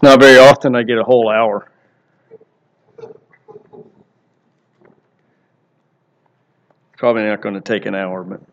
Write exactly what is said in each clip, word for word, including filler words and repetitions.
It's not very often I get a whole hour. It's probably not going to take an hour, but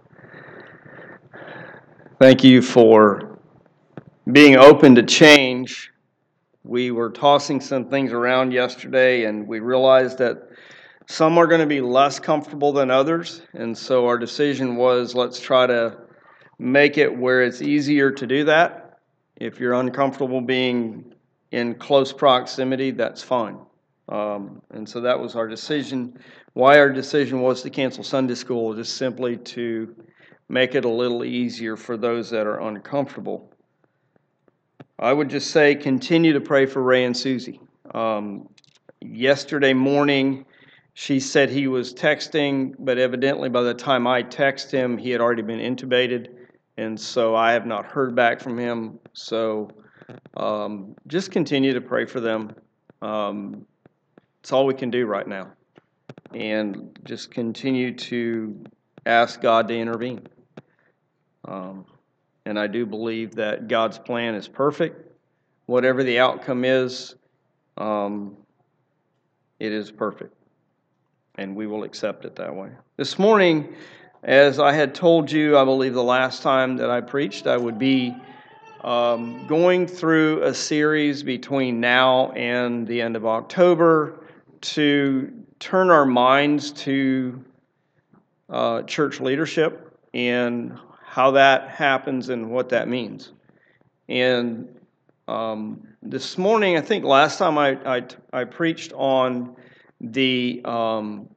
thank you for being open to change. We were tossing some things around yesterday, and we realized that some are going to be less comfortable than others, and so our decision was let's try to make it where it's easier to do that. If you're uncomfortable being in close proximity, that's fine. Um, and so that was our decision. Why our decision was to cancel Sunday school, just simply to make it a little easier for those that are uncomfortable. I would just say continue to pray for Ray and Susie. Um, yesterday morning, she said he was texting, but evidently by the time I text him, he had already been intubated, and so I have not heard back from him. So um, just continue to pray for them. Um, it's all we can do right now. And just continue to ask God to intervene. Um, and I do believe that God's plan is perfect. Whatever the outcome is, um, it is perfect. And we will accept it that way. This morning, as I had told you, I believe the last time that I preached, I would be um, going through a series between now and the end of October to turn our minds to uh, church leadership and how that happens and what that means. And um, this morning, I think last time I, I, I preached on the um,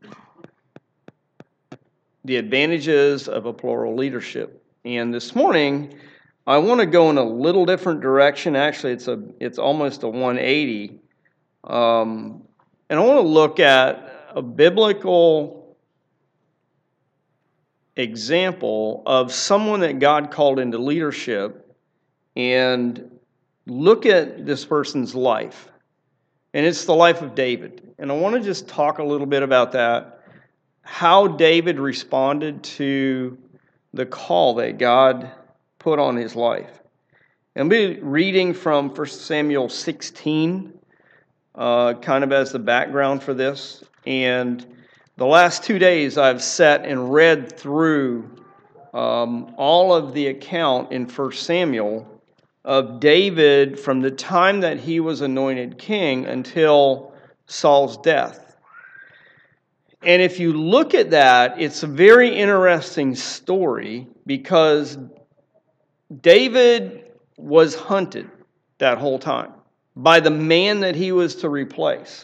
the advantages of a plural leadership. And this morning, I want to go in a little different direction. Actually, it's a it's almost a one eighty. Um, and I want to look at a biblical example of someone that God called into leadership and look at this person's life. And it's the life of David. And I want to just talk a little bit about that. How David responded to the call that God put on his life. And we'll be reading from First Samuel sixteen, uh, kind of as the background for this. And the last two days I've sat and read through um, all of the account in First Samuel of David from the time that he was anointed king until Saul's death. And if you look at that, it's a very interesting story because David was hunted that whole time by the man that he was to replace.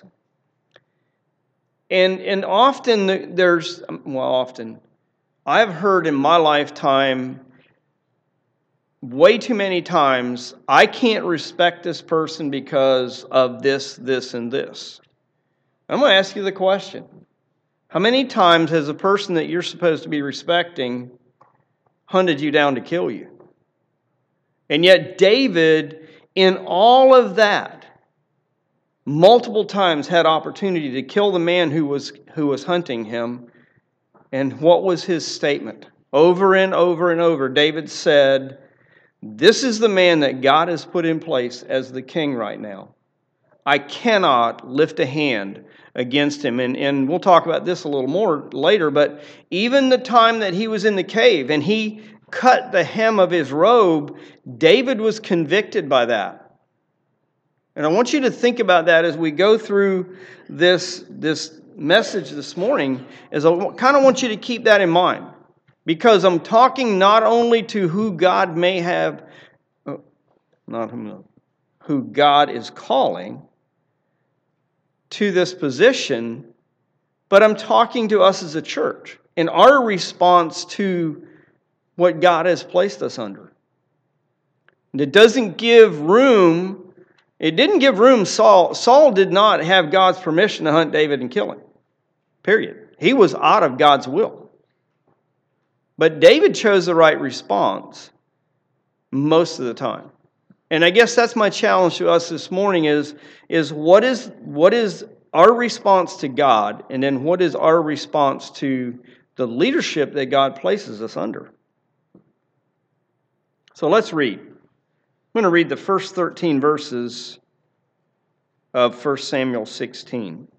And and often there's, well, often, I've heard in my lifetime way too many times, I can't respect this person because of this, this, and this. I'm going to ask you the question. How many times has a person that you're supposed to be respecting hunted you down to kill you? And yet David, in all of that, multiple times had opportunity to kill the man who was who was hunting him. And what was his statement? Over and over and over, David said, "This is the man that God has put in place as the king right now. I cannot lift a hand against him." And, and we'll talk about this a little more later, but even the time that he was in the cave and he cut the hem of his robe, David was convicted by that. And I want you to think about that as we go through this, this message this morning, is I kind of want you to keep that in mind. Because I'm talking not only to who God may have, not who, who God is calling to this position, but I'm talking to us as a church and our response to what God has placed us under. And it doesn't give room, it didn't give room, Saul, Saul did not have God's permission to hunt David and kill him, period. He was out of God's will. But David chose the right response most of the time. And I guess that's my challenge to us this morning is, is what is what is our response to God, and then what is our response to the leadership that God places us under? So let's read. I'm I'm going to read the first thirteen verses of First Samuel sixteen.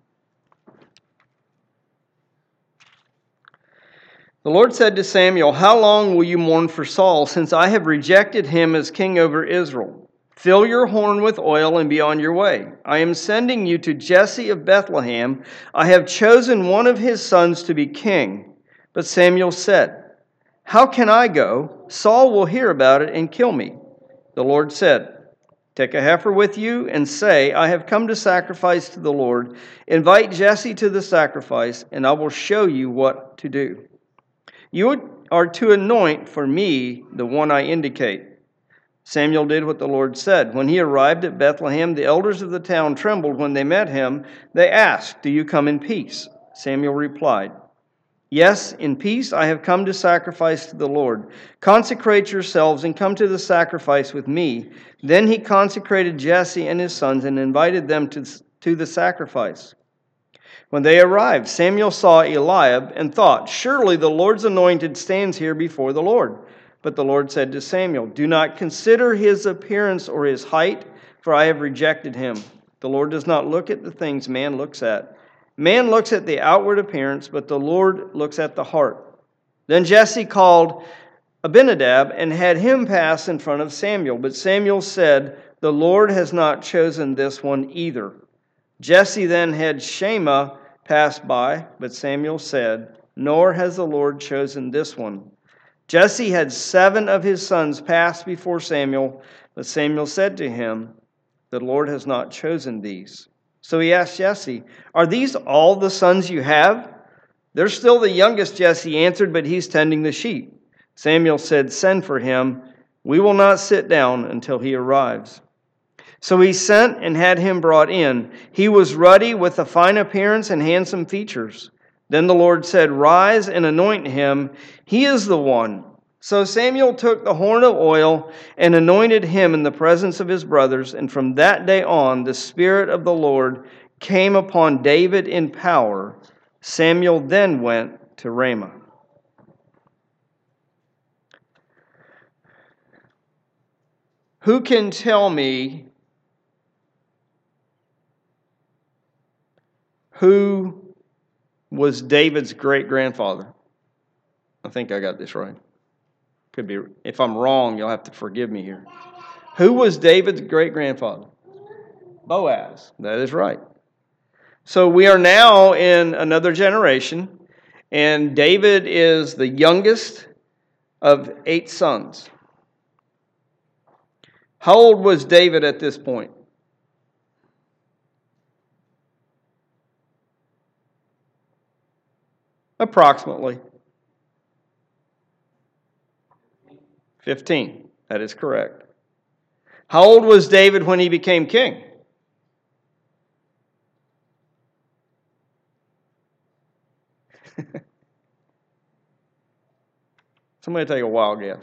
The Lord said to Samuel, "How long will you mourn for Saul, since I have rejected him as king over Israel? Fill your horn with oil and be on your way. I am sending you to Jesse of Bethlehem. I have chosen one of his sons to be king." But Samuel said, "How can I go? Saul will hear about it and kill me." The Lord said, "Take a heifer with you and say, 'I have come to sacrifice to the Lord.' Invite Jesse to the sacrifice, and I will show you what to do. You are to anoint for me the one I indicate." Samuel did what the Lord said. When he arrived at Bethlehem, the elders of the town trembled when they met him. They asked, "Do you come in peace?" Samuel replied, "Yes, in peace I have come to sacrifice to the Lord. Consecrate yourselves and come to the sacrifice with me." Then he consecrated Jesse and his sons and invited them to, to the sacrifice. When they arrived, Samuel saw Eliab and thought, "Surely the Lord's anointed stands here before the Lord." But the Lord said to Samuel, "Do not consider his appearance or his height, for I have rejected him. The Lord does not look at the things man looks at. Man looks at the outward appearance, but the Lord looks at the heart." Then Jesse called Abinadab and had him pass in front of Samuel. But Samuel said, "The Lord has not chosen this one either." Jesse then had Shammah pass by, but Samuel said, "Nor has the Lord chosen this one." Jesse had seven of his sons pass before Samuel, but Samuel said to him, "The Lord has not chosen these." So he asked Jesse, "Are these all the sons you have?" "They're still the youngest," Jesse answered, "but he's tending the sheep." Samuel said, "Send for him. We will not sit down until he arrives." So he sent and had him brought in. He was ruddy with a fine appearance and handsome features. Then the Lord said, "Rise and anoint him. He is the one." So Samuel took the horn of oil and anointed him in the presence of his brothers. And from that day on, the Spirit of the Lord came upon David in power. Samuel then went to Ramah. Who can tell me who was David's great-grandfather? I think I got this right. Could be. If I'm wrong, you'll have to forgive me here. Who was David's great-grandfather? Boaz. That is right. So we are now in another generation, and David is the youngest of eight sons. How old was David at this point? Approximately. fifteen. That is correct. How old was David when he became king? Somebody take a wild guess.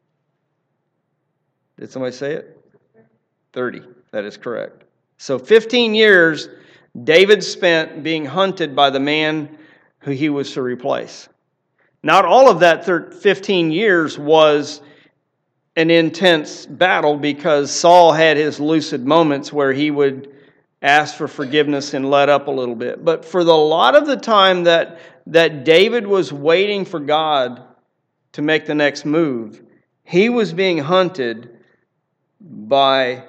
Did somebody say it? thirty. That is correct. So fifteen years David spent being hunted by the man who he was to replace. Not all of that fifteen years was an intense battle, because Saul had his lucid moments where he would ask for forgiveness and let up a little bit. But for the lot of the time that, that David was waiting for God to make the next move, he was being hunted by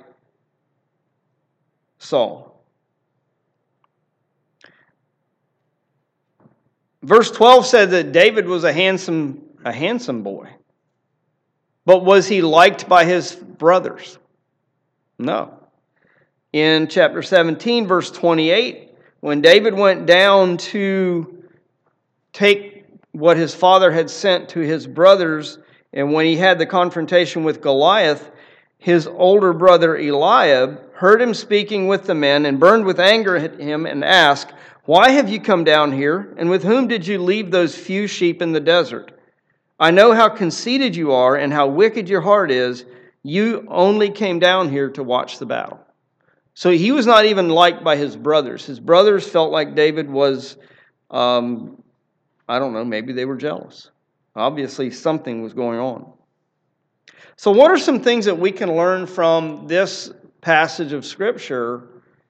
Saul. Verse twelve said that David was a handsome, a handsome boy. But was he liked by his brothers? No. In chapter seventeen, verse twenty-eight, when David went down to take what his father had sent to his brothers, and when he had the confrontation with Goliath, his older brother Eliab heard him speaking with the men and burned with anger at him and asked, "Why have you come down here? And with whom did you leave those few sheep in the desert? I know how conceited you are and how wicked your heart is. You only came down here to watch the battle." So he was not even liked by his brothers. His brothers felt like David was, um, I don't know, maybe they were jealous. Obviously, something was going on. So what are some things that we can learn from this passage of Scripture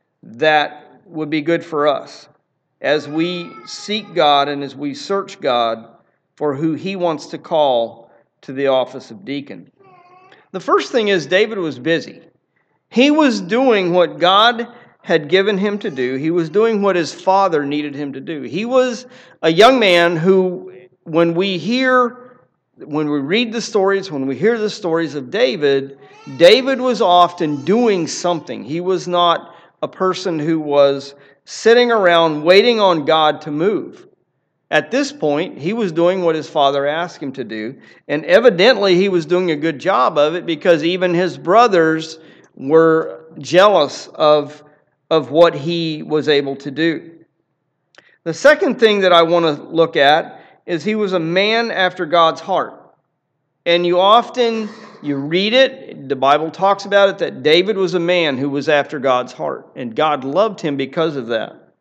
that would be good for us as we seek God and as we search God for who He wants to call to the office of deacon? The first thing is David was busy. He was doing what God had given him to do. He was doing what his father needed him to do. He was a young man who, when we hear, when we read the stories, when we hear the stories of David, David was often doing something. He was not a person who was sitting around waiting on God to move. At this point, he was doing what his father asked him to do, and evidently he was doing a good job of it because even his brothers were jealous of, of what he was able to do. The second thing that I want to look at is he was a man after God's heart. And you often, you read it, the Bible talks about it, that David was a man who was after God's heart. And God loved him because of that.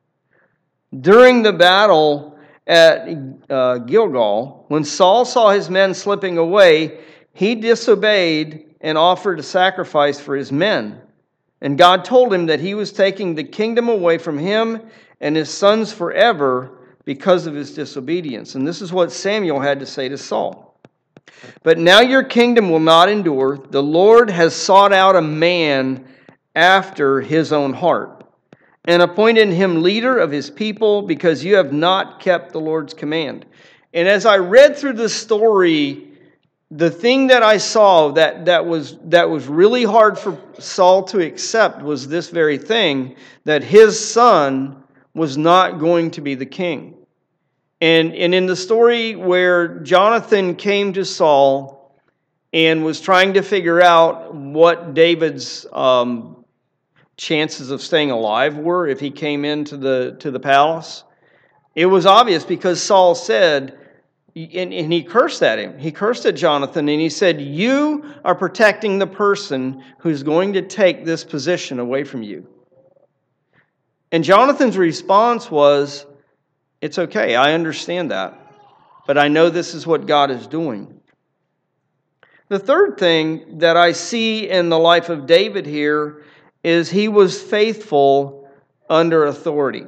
During the battle at uh, Gilgal, when Saul saw his men slipping away, he disobeyed and offered a sacrifice for his men. And God told him that he was taking the kingdom away from him and his sons forever because of his disobedience. And this is what Samuel had to say to Saul. But now your kingdom will not endure. The Lord has sought out a man after his own heart and appointed him leader of his people because you have not kept the Lord's command. And as I read through the story, the thing that I saw that, that was that was really hard for Saul to accept was this very thing, that his son was not going to be the king. And, and in the story where Jonathan came to Saul and was trying to figure out what David's um, chances of staying alive were if he came into the, to the palace, it was obvious because Saul said, and, and he cursed at him. He cursed at Jonathan and he said, you are protecting the person who's going to take this position away from you. And Jonathan's response was, it's okay, I understand that, but I know this is what God is doing. The third thing that I see in the life of David here is he was faithful under authority.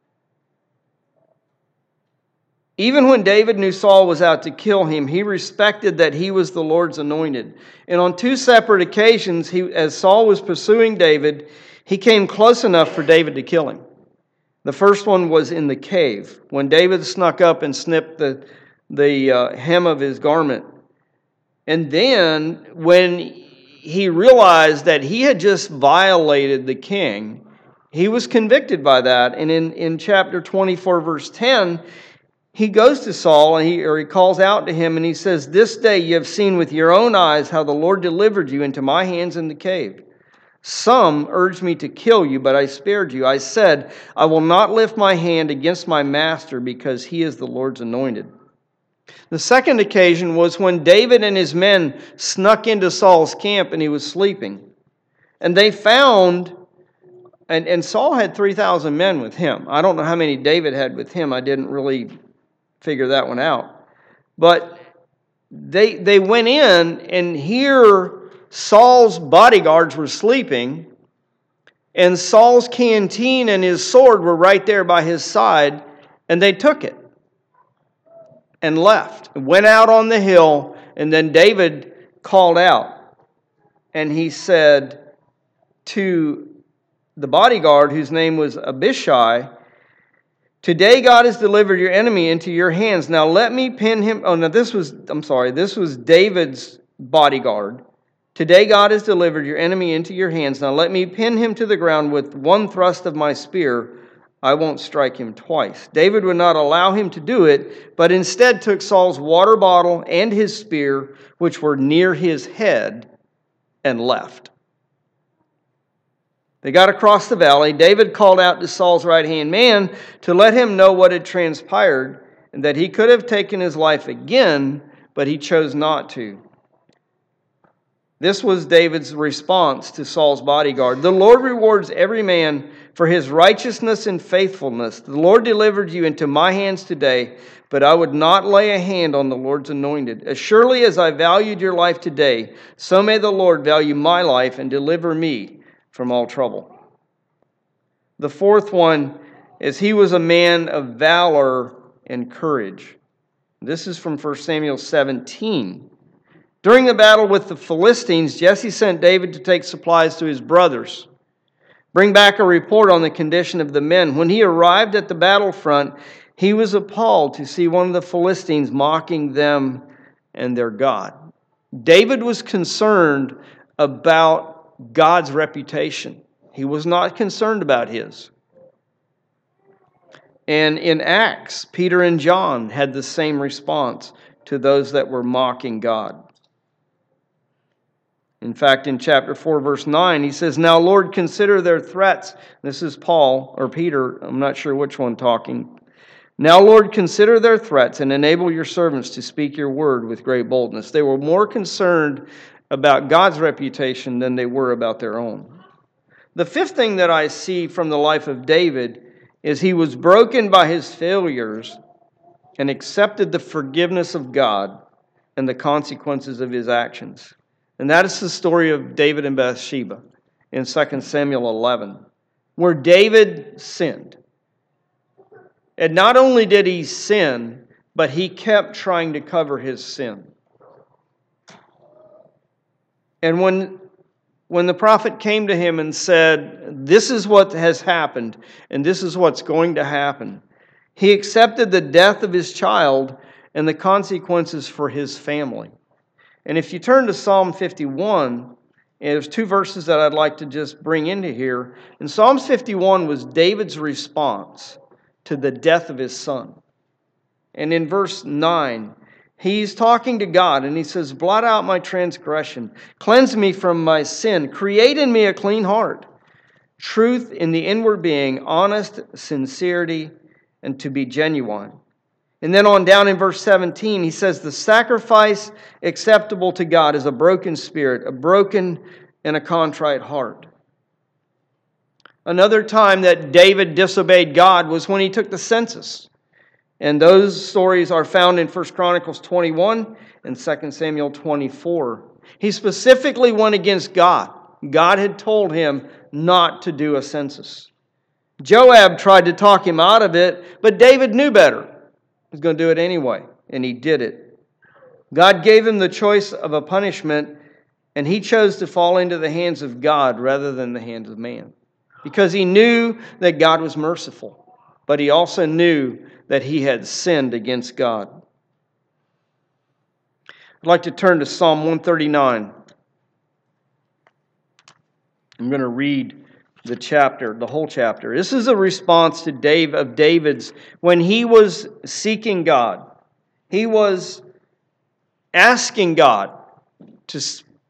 Even when David knew Saul was out to kill him, he respected that he was the Lord's anointed. And on two separate occasions, he, as Saul was pursuing David, he came close enough for David to kill him. The first one was in the cave, when David snuck up and snipped the, the uh, hem of his garment. And then, when he realized that he had just violated the king, he was convicted by that. And in, in chapter twenty-four, verse ten, he goes to Saul, and he, or he calls out to him, and he says, this day you have seen with your own eyes how the Lord delivered you into my hands in the cave. Some urged me to kill you, but I spared you. I said, I will not lift my hand against my master because he is the Lord's anointed. The second occasion was when David and his men snuck into Saul's camp and he was sleeping. And they found, and, and Saul had three thousand men with him. I don't know how many David had with him. I didn't really figure that one out. But they they went in, and here Saul's bodyguards were sleeping, and Saul's canteen and his sword were right there by his side, and they took it and left. Went out on the hill, and then David called out, and he said to the bodyguard, whose name was Abishai, today God has delivered your enemy into your hands. Now let me pin him. Oh, no, this was, I'm sorry, this was David's bodyguard. Today God has delivered your enemy into your hands. Now let me pin him to the ground with one thrust of my spear. I won't strike him twice. David would not allow him to do it, but instead took Saul's water bottle and his spear, which were near his head, and left. They got across the valley. David called out to Saul's right-hand man to let him know what had transpired, and that he could have taken his life again, but he chose not to. This was David's response to Saul's bodyguard. The Lord rewards every man for his righteousness and faithfulness. The Lord delivered you into my hands today, but I would not lay a hand on the Lord's anointed. As surely as I valued your life today, so may the Lord value my life and deliver me from all trouble. The fourth one is he was a man of valor and courage. This is from First Samuel seventeen. During the battle with the Philistines, Jesse sent David to take supplies to his brothers. Bring back a report on the condition of the men. When he arrived at the battlefront, he was appalled to see one of the Philistines mocking them and their God. David was concerned about God's reputation. He was not concerned about his. And in Acts, Peter and John had the same response to those that were mocking God. In fact, in chapter four, verse nine, he says, "Now, Lord, consider their threats." This is Paul, or Peter, I'm not sure which one talking. "Now, Lord, consider their threats and enable your servants to speak your word with great boldness." They were more concerned about God's reputation than they were about their own. The fifth thing that I see from the life of David is he was broken by his failures and accepted the forgiveness of God and the consequences of his actions. And that is the story of David and Bathsheba in Second Samuel eleven, where David sinned. And not only did he sin, but he kept trying to cover his sin. And when, when the prophet came to him and said, "This is what has happened, and this is what's going to happen," he accepted the death of his child and the consequences for his family. And if you turn to Psalm fifty-one, there's two verses that I'd like to just bring into here. And Psalm fifty-one was David's response to the death of his son. And in verse nine, he's talking to God and he says, "Blot out my transgression, cleanse me from my sin, create in me a clean heart, truth in the inward being, honest sincerity, and to be genuine." And then on down in verse seventeen, he says, "The sacrifice acceptable to God is a broken spirit, a broken and a contrite heart." Another time that David disobeyed God was when he took the census. And those stories are found in First Chronicles twenty-one and Second Samuel twenty-four. He specifically went against God. God had told him not to do a census. Joab tried to talk him out of it, but David knew better. He was going to do it anyway, and he did it. God gave him the choice of a punishment, and he chose to fall into the hands of God rather than the hands of man, because he knew that God was merciful, but he also knew that he had sinned against God. I'd like to turn to Psalm one thirty-nine. I'm going to read the chapter, the whole chapter. This is a response to Dave of David's when he was seeking God. He was asking God to,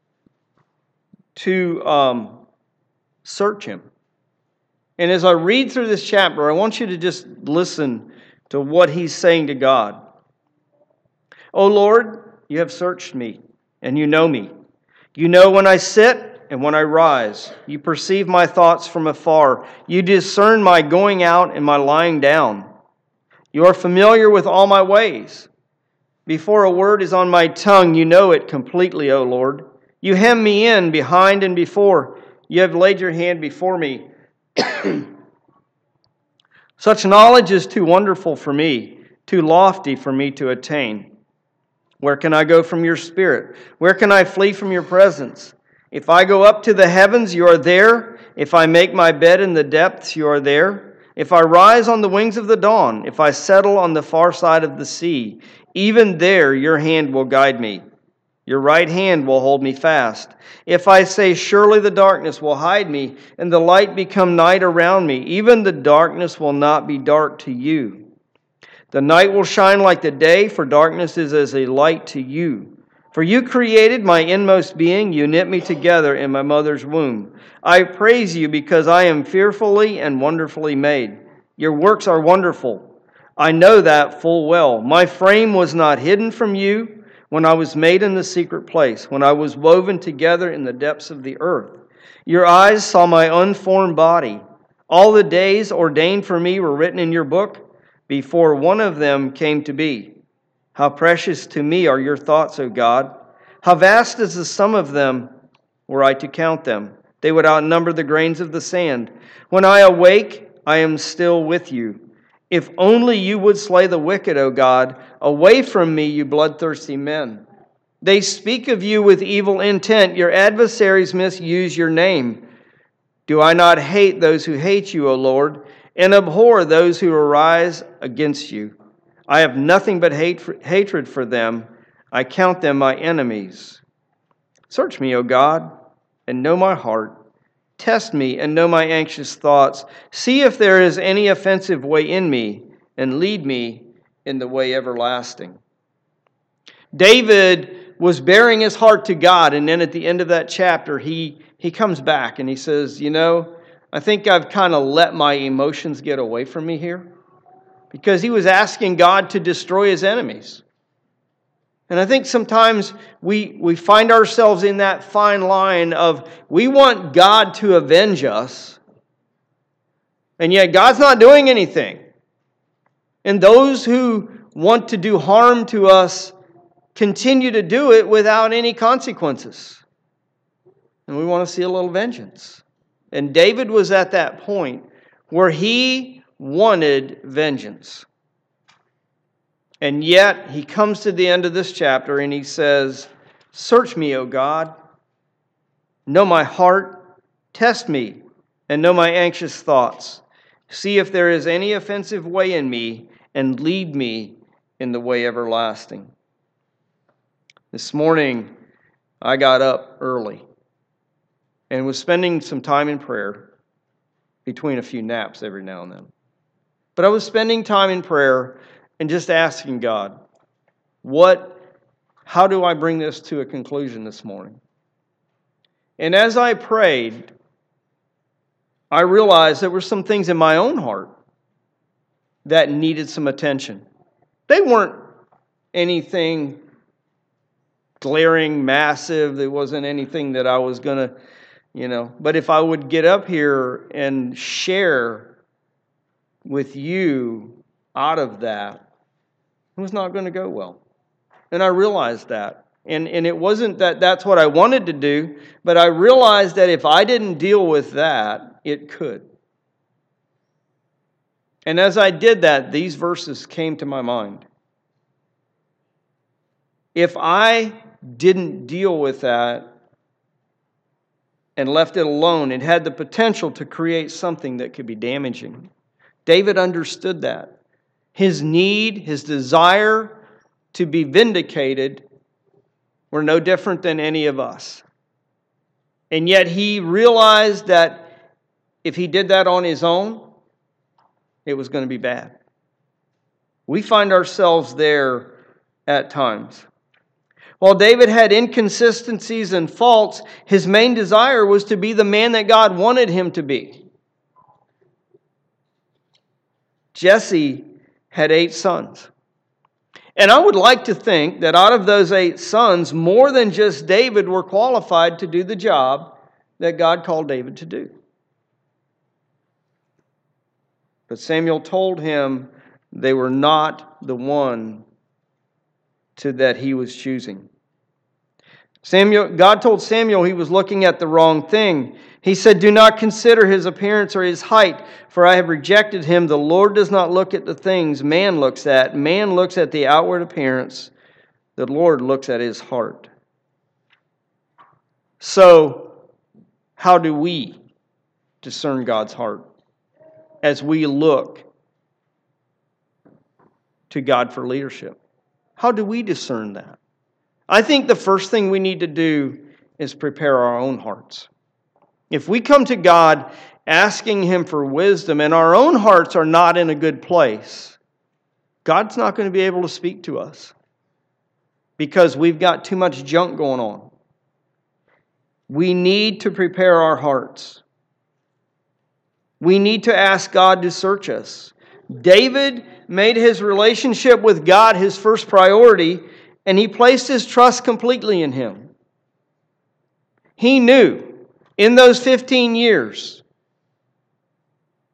to um, search him. And as I read through this chapter, I want you to just listen to what he's saying to God. "O Lord, you have searched me, and you know me. You know when I sit and when I rise. You perceive my thoughts from afar. You discern my going out and my lying down. You are familiar with all my ways. Before a word is on my tongue, you know it completely, O Lord. You hem me in behind and before. You have laid your hand before me. Such knowledge is too wonderful for me, too lofty for me to attain. Where can I go from your spirit? Where can I flee from your presence? If I go up to the heavens, you are there. If I make my bed in the depths, you are there. If I rise on the wings of the dawn, if I settle on the far side of the sea, even there your hand will guide me. Your right hand will hold me fast. If I say, surely the darkness will hide me, and the light become night around me, even the darkness will not be dark to you. The night will shine like the day, for darkness is as a light to you. For you created my inmost being, you knit me together in my mother's womb. I praise you because I am fearfully and wonderfully made. Your works are wonderful. I know that full well. My frame was not hidden from you when I was made in the secret place, when I was woven together in the depths of the earth. Your eyes saw my unformed body. All the days ordained for me were written in your book before one of them came to be. How precious to me are your thoughts, O God! How vast is the sum of them, were I to count them. They would outnumber the grains of the sand. When I awake, I am still with you. If only you would slay the wicked, O God. Away from me, you bloodthirsty men. They speak of you with evil intent. Your adversaries misuse your name. Do I not hate those who hate you, O Lord, and abhor those who arise against you? I have nothing but hate for, hatred for them. I count them my enemies. Search me, O God, and know my heart. Test me and know my anxious thoughts. See if there is any offensive way in me, and lead me in the way everlasting. David was bearing his heart to God, and then at the end of that chapter, he, he comes back and he says, you know, I think I've kind of let my emotions get away from me here. Because he was asking God to destroy his enemies. And I think sometimes we, we find ourselves in that fine line of we want God to avenge us, and yet God's not doing anything. And those who want to do harm to us continue to do it without any consequences. And we want to see a little vengeance. And David was at that point where he wanted vengeance. And yet, he comes to the end of this chapter and he says, search me, O God. Know my heart. Test me and know my anxious thoughts. See if there is any offensive way in me and lead me in the way everlasting. This morning, I got up early and was spending some time in prayer between a few naps every now and then. But I was spending time in prayer and just asking God, what, how do I bring this to a conclusion this morning? And as I prayed, I realized there were some things in my own heart that needed some attention. They weren't anything glaring, massive. There wasn't anything that I was going to, you know. But if I would get up here and share with you out of that, it was not going to go well. And I realized that. And, and it wasn't that that's what I wanted to do, but I realized that if I didn't deal with that, it could. And as I did that, these verses came to my mind. If I didn't deal with that and left it alone, it had the potential to create something that could be damaging. David understood that. His need, his desire to be vindicated were no different than any of us. And yet he realized that if he did that on his own, it was going to be bad. We find ourselves there at times. While David had inconsistencies and faults, his main desire was to be the man that God wanted him to be. Jesse had eight sons. And I would like to think that out of those eight sons, more than just David were qualified to do the job that God called David to do. But Samuel told him they were not the one to that he was choosing. Samuel, God told Samuel he was looking at the wrong thing. He said, do not consider his appearance or his height, for I have rejected him. The Lord does not look at the things man looks at. Man looks at the outward appearance. The Lord looks at his heart. So, how do we discern God's heart as we look to God for leadership? How do we discern that? I think the first thing we need to do is prepare our own hearts. If we come to God asking Him for wisdom and our own hearts are not in a good place, God's not going to be able to speak to us because we've got too much junk going on. We need to prepare our hearts. We need to ask God to search us. David made his relationship with God his first priority, and he placed his trust completely in Him. He knew in those fifteen years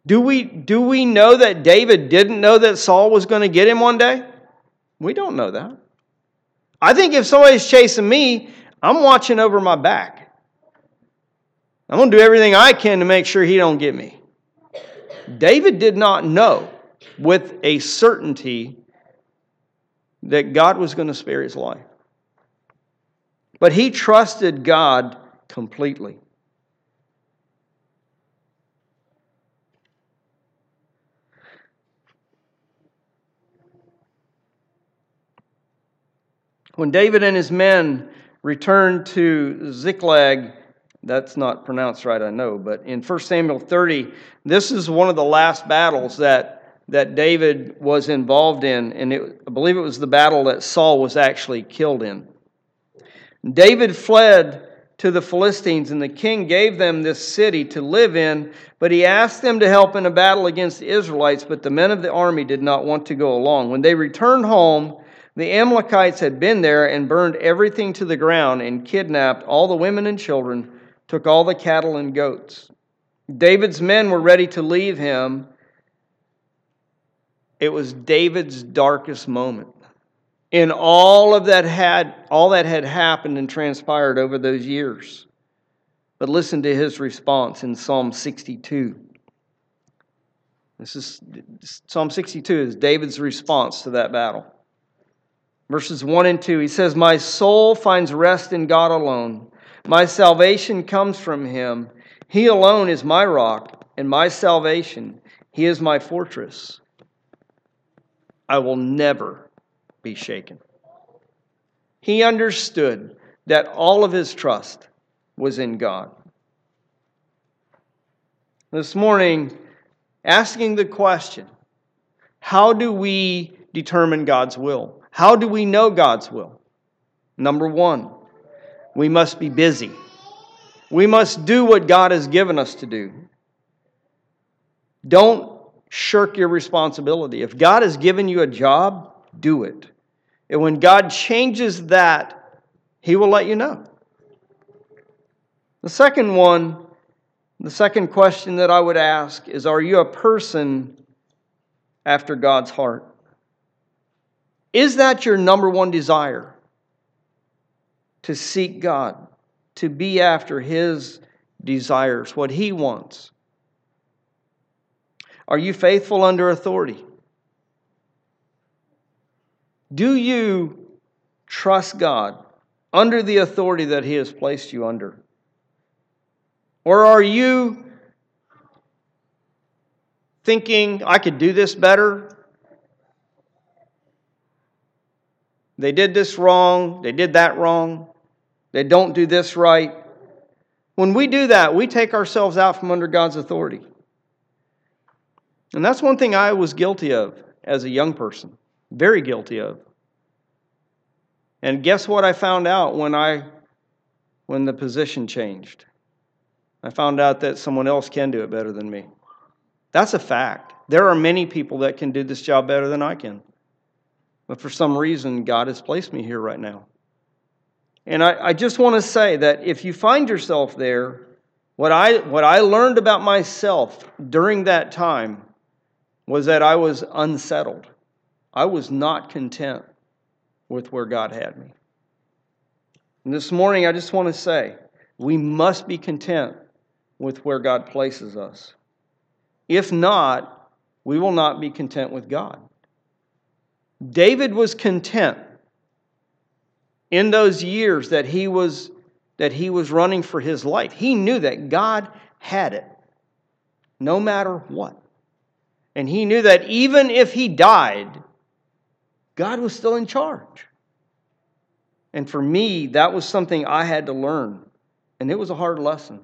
Do we, do we know that David didn't know that Saul was going to get him one day? We don't know that. I think if somebody's chasing me, I'm watching over my back. I'm going to do everything I can to make sure he don't get me. David did not know with a certainty that God was going to spare his life. But he trusted God completely. When David and his men returned to Ziklag, that's not pronounced right, I know, but in First Samuel thirty, this is one of the last battles that, that David was involved in, and it, I believe it was the battle that Saul was actually killed in. David fled to the Philistines, and the king gave them this city to live in, but he asked them to help in a battle against the Israelites, but the men of the army did not want to go along. When they returned home, the Amalekites had been there and burned everything to the ground and kidnapped all the women and children, took all the cattle and goats. David's men were ready to leave him. It was David's darkest moment. In all of that had all that had happened and transpired over those years. But listen to his response in Psalm sixty-two. This is Psalm sixty-two is David's response to that battle. Verses one and two, he says, "My soul finds rest in God alone. My salvation comes from him. He alone is my rock and my salvation. He is my fortress. I will never be shaken." He understood that all of his trust was in God. This morning, asking the question, how do we determine God's will? How do we know God's will? Number one, we must be busy. We must do what God has given us to do. Don't shirk your responsibility. If God has given you a job, do it. And when God changes that, He will let you know. The second one, the second question that I would ask is, are you a person after God's heart? Is that your number one desire? To seek God, to be after His desires, what He wants. Are you faithful under authority? Do you trust God under the authority that He has placed you under? Or are you thinking, I could do this better? They did this wrong. They did that wrong. They don't do this right. When we do that, we take ourselves out from under God's authority. And that's one thing I was guilty of as a young person. Very guilty of. And guess what I found out when I when the position changed? I found out that someone else can do it better than me. That's a fact. There are many people that can do this job better than I can. But for some reason, God has placed me here right now. And I, I just want to say that if you find yourself there, what I, what I learned about myself during that time was that I was unsettled. I was not content with where God had me. And this morning, I just want to say, we must be content with where God places us. If not, we will not be content with God. David was content in those years that he was that he was running for his life. He knew that God had it, no matter what. And he knew that even if he died, God was still in charge. And for me, that was something I had to learn. And it was a hard lesson.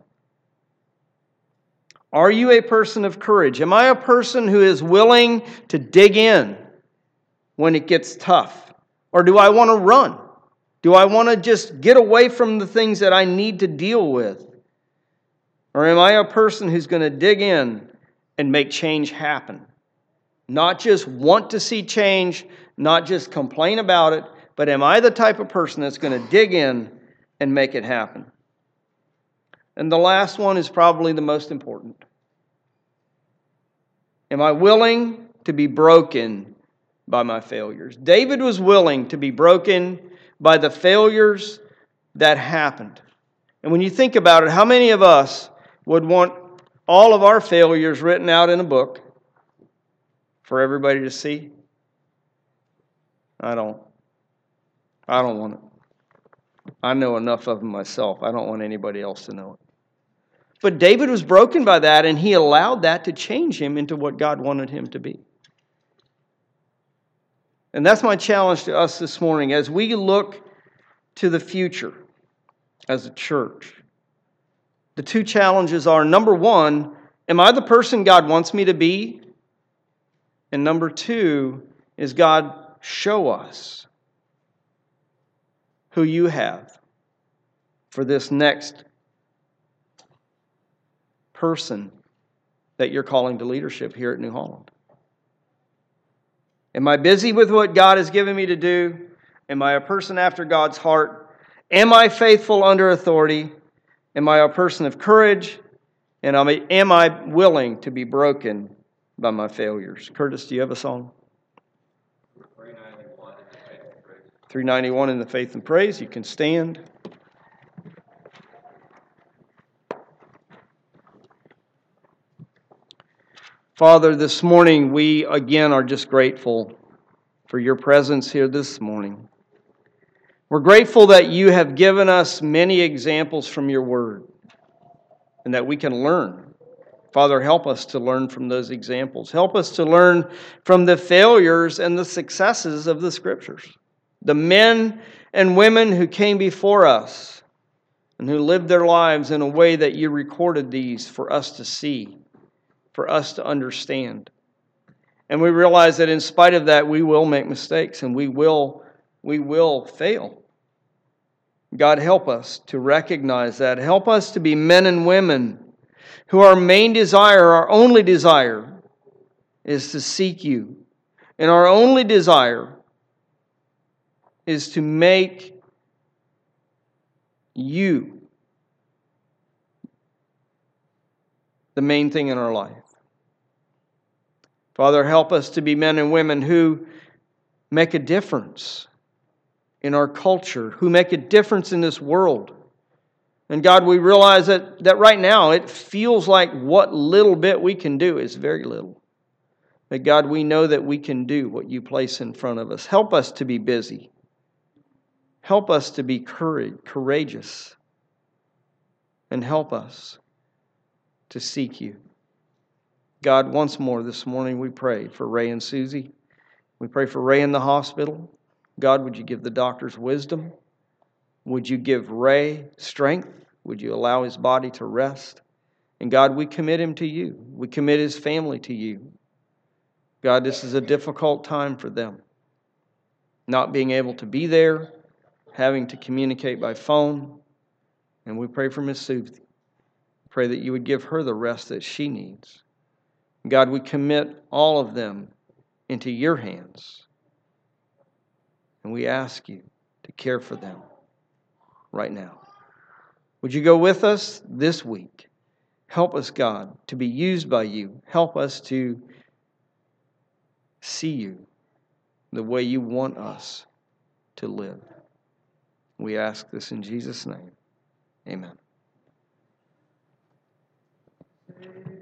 Are you a person of courage? Am I a person who is willing to dig in when it gets tough? Or do I want to run? Do I want to just get away from the things that I need to deal with? Or am I a person who's going to dig in and make change happen? Not just want to see change, not just complain about it, but am I the type of person that's going to dig in and make it happen? And the last one is probably the most important. Am I willing to be broken by my failures? David was willing to be broken by the failures that happened. And when you think about it, how many of us would want all of our failures written out in a book for everybody to see? I don't. I don't want it. I know enough of them myself. I don't want anybody else to know it. But David was broken by that, and he allowed that to change him into what God wanted him to be. And that's my challenge to us this morning as we look to the future as a church. The two challenges are, number one, am I the person God wants me to be? And number two, is God show us who you have for this next person that you're calling to leadership here at New Holland. Am I busy with what God has given me to do? Am I a person after God's heart? Am I faithful under authority? Am I a person of courage? And am I willing to be broken by my failures? Curtis, do you have a song? three ninety-one in the Faith and Praise. You can stand. Father, this morning we again are just grateful for your presence here this morning. We're grateful that you have given us many examples from your word and that we can learn. Father, help us to learn from those examples. Help us to learn from the failures and the successes of the Scriptures. The men and women who came before us and who lived their lives in a way that you recorded these for us to see, for us to understand. And we realize that in spite of that, we will make mistakes and we will, we will fail. God, help us to recognize that. Help us to be men and women who our main desire, our only desire, is to seek you. And our only desire is to make you the main thing in our life. Father, help us to be men and women who make a difference in our culture, who make a difference in this world. And God, we realize that, that right now it feels like what little bit we can do is very little. But God, we know that we can do what you place in front of us. Help us to be busy. Help us to be courage, courageous. And help us to seek you. God, once more this morning we pray for Ray and Susie. We pray for Ray in the hospital. God, would you give the doctors wisdom? Would you give Ray strength? Would you allow his body to rest? And God, we commit him to you. We commit his family to you. God, this is a difficult time for them. Not being able to be there, having to communicate by phone. And we pray for Miss Susie. Pray that you would give her the rest that she needs. God, we commit all of them into your hands. And we ask you to care for them right now. Would you go with us this week? Help us, God, to be used by you. Help us to see you the way you want us to live. We ask this in Jesus' name. Amen.